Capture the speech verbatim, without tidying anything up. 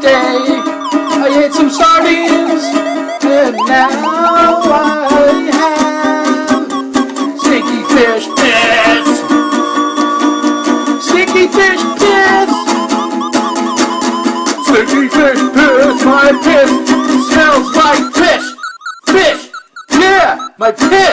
day. I ate some sardines, and now I have stinky fish piss. Stinky fish piss. Stinky fish piss. My piss smells like fish. Fish. Yeah, my piss.